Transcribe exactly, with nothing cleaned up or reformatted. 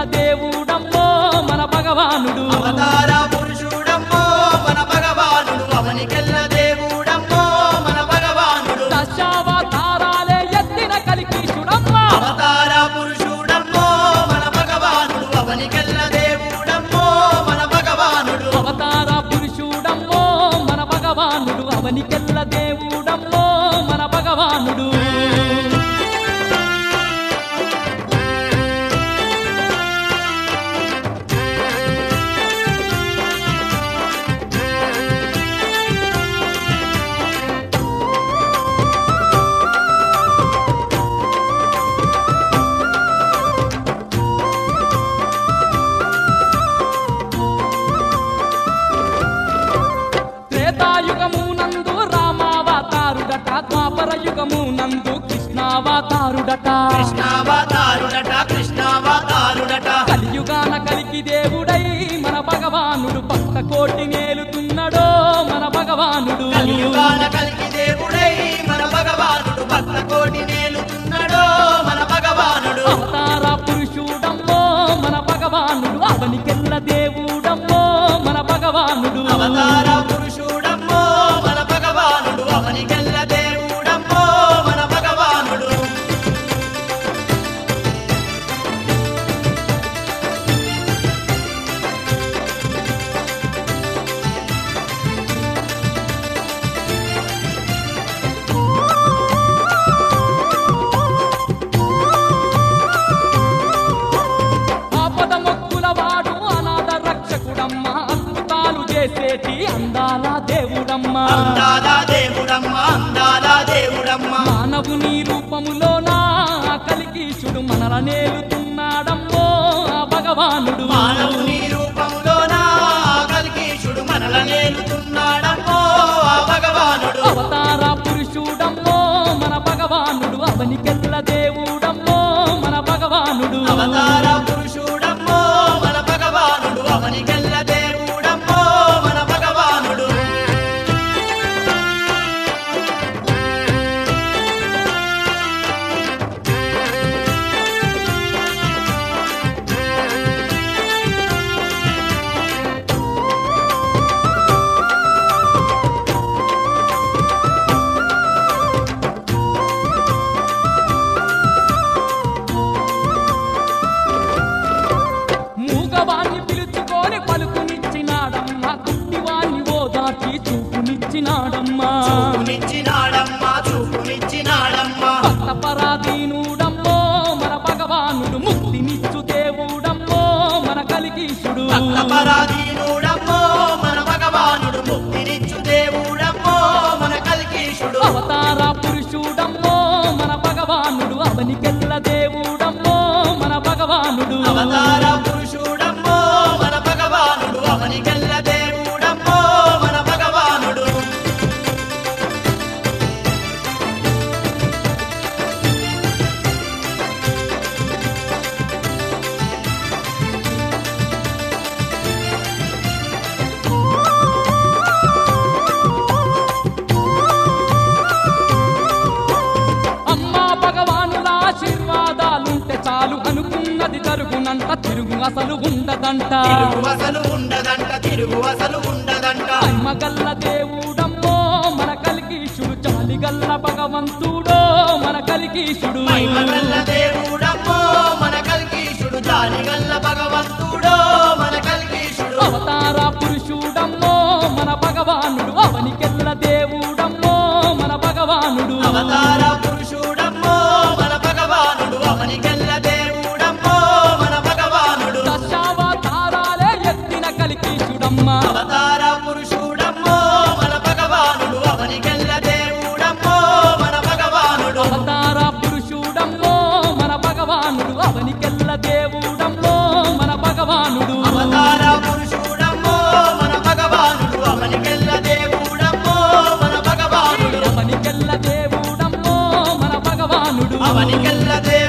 దేవుడమ్మో మన భగవానుడు అవతార పురుషుడమ్మో మన భగవానుడు అవనికెల్ల దేవుడమ్మో మన భగవానుడు దశావతారాలే ఎత్తిన కలికీశుడమ్మా అవతార పురుషుడమ్మో మన భగవానుడు అవనికెల్ల దేవుడమ్మో మన భగవానుడు అవతార పురుషుడమ్మో మన భగవానుడు అవనికెల్ల దేవుడమ్మో మన భగవానుడు త్రేతాయుగమునందు రామావతారుడట ద్వాపరయుగమునందు కృష్ణావతారుడట కృష్ణావతారుడట కృష్ణావతారుడట కలియుగాన కలికి దేవుడై మన భగవానుడు భక్త కోటి నేలుతున్నాడో మన భగవానుడు కలియుగాన కలికి దేవుడై మన భగవానుడు భక్త కోటి నేలుతున్నాడో మన భగవానుడు అవతార పురుషుడమ్మో మన భగవానుడు అవనికెల్ల దేవుడమ్మో మన భగవానుడు అవతార పురుషుడమ్మో మన భగవానుడు అవనికెల్ల దేవుడమ్మో మన భగవానుడు ఆపద మొక్కుల వాడు అనాథ రక్షకుడమ్మ అద్భుతాలు చేసేటి అందాల దేవుడమ్మ అందాల దేవుడమ్మ అందాల దేవుడమ్మ మానవుని రూపములోనా కలికీశుడు మనల నేలుతున్నాడమ్మో ఆ భగవానుడు మానవుని రూపంలోన కలికీశుడు మనల నేలుతున్నాడమ్మో ఆ భగవానుడు అవతార పురుషుడమ్మో మన భగవానుడు అవనికెల్ల దేవుడమ్మో మన భగవానుడు అవతార పురుషుడమ్మో మన భగవానుడు అవనికెల్ల దేవుడమ్మో మన భగవానుడు మూగవాణ్ణి పిలుచుకొని పలుకునిచ్చినాడమ్మా గుడ్డివాణ్ణి ఓదార్చి చూపునిచ్చినాడమ్మా చూపునిచ్చినాడమ్మా చూపునిచ్చినాడమ్మా భక్త పరాధీనుడమ్మో మన భగవానుడు ముక్తినిచ్చు దేవుడమ్మో మన కలికీశుడు భక్త పరాధీనుడమ్మో మన భగవానుడు ముక్తినిచ్చు దేవుడమ్మో మన కలికీశుడు అవతార పురుషుడమ్మో మన భగవానుడు అవనికెల్ల దేవుడమ్మో మన భగవానుడు అవతార పురుషుడమ్మో మన భగవానుడు అవనికెల్ల దేవుడమ్మో మన భగవానుడు అమ్మా భగవానుల ఆశీర్వాదాలుంటే చాలు అనుకున్నది జరుగునంట తిరుగు అసలు ఉండదంట తిరుగు అసలు ఉండదంట తిరుగు అసలు ఉండదంట మగల్ల దేవుడమ్మో మన కలికీశుడు చాలిగల్ల భగవంతుడో మన కలికీశుడు మహిమగల్ల దేవుడమ్మో మన కలికీశుడు జాలిగల్ల భగవంతుడో మన కలికీశుడు అవతార పురుషుడమ్మో మన భగవానుడు అవనికెల్ల దేవుడమ్మో మన భగవానుడు అవతార పురుషుడమ్మో మన భగవానుడు అవనికెల్ల దేవుడమ్మో మన భగవానుడు దశావతారాలే ఎత్తిన కలికీశుడమ్మ అవతార పురుషుడమ్మో మన భగవానుడు అవనికెల్ల దేవుడమ్మో మన భగవానుడు అవతార పురుషుడమ్మో మన భగవానుడు అవనికెల్ల దేవుడమ్మో మన భగవానుడు అవతార పురుషుడమ్మో మన భగవానుడు అవనికెల్ల దేవుడమ్మో మన భగవానుడు అవనికెల్ల దేవుడమ్మో మన భగవానుడు అవనికెల్ల దేవుడమ్మో